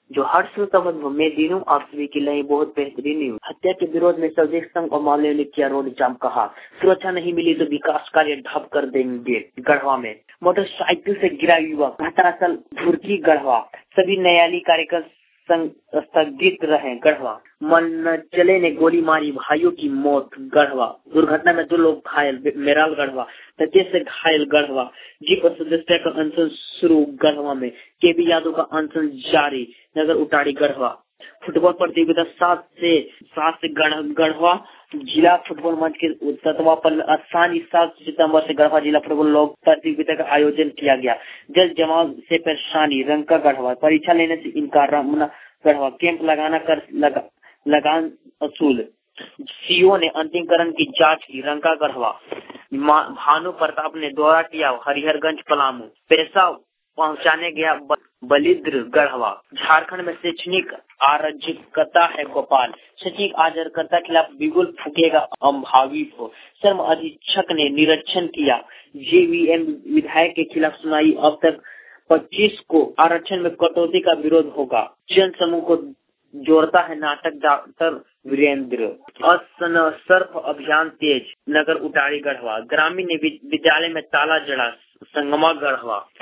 जो हर संबंध में दिनों आप सभी के लिए बहुत बेहतरीन हुई। हत्या के विरोध में स्वदेश संघ और माले ने किया रोड जाम, कहा सुरक्षा नहीं मिली तो विकास कार्य ठप कर देंगे। गढ़वा में मोटरसाइकिल से गिरा युवक, घटनास्थल भुरकी गढ़वा, सभी न्यायालयी कार्यक्रम स्थगित रहे। गढ़वा मनचले ने गोली मारी, भाइयों की मौत। गढ़वा दुर्घटना में 2 लोग घायल, मेराल गढ़वा, तजे से घायल। गढ़वा जीप सदस्य का अनशन शुरू। गढ़वा में केबी यादव का अनशन जारी। नगर उटारी गढ़वा फुटबॉल प्रतियोगिता 7 से गढ़वा जिला फुटबॉल मंच के तत्वा पर आसानी 7 सितंबर से गढ़वा जिला फुटबॉल लोग प्रतियोगिता का आयोजन किया गया। जल जमाव से परेशानी, रंका गढ़वा परीक्षा लेने से इनकार। रामना गढ़वा कैंप लगाना कर लगान असूल। सीओ ने अंतिमकरण की जांच की। रंका गढ़वा भानु प्रताप ने दौरा किया। हरिहरगंज पलामू पैसा पहुंचाने गया। बलिद्र गढ़वा झारखंड में शैक्षणिक अराजकता है। गोपाल शैक्षणिक अराजकता खिलाफ बिगुल फूकेगा अंभावी को। श्रम अधीक्षक ने निरीक्षण किया। जेवीएम विधायक के खिलाफ सुनाई। अब तक 25 को आरक्षण में कटौती का विरोध होगा। जन समूह को जोड़ता है नाटक डॉक्टर वीरेंद्र। सर्फ अभियान तेज। नगर उटारी गढ़वा ग्रामीण विद्यालय में ताला जड़ा। संगमा गढ़वा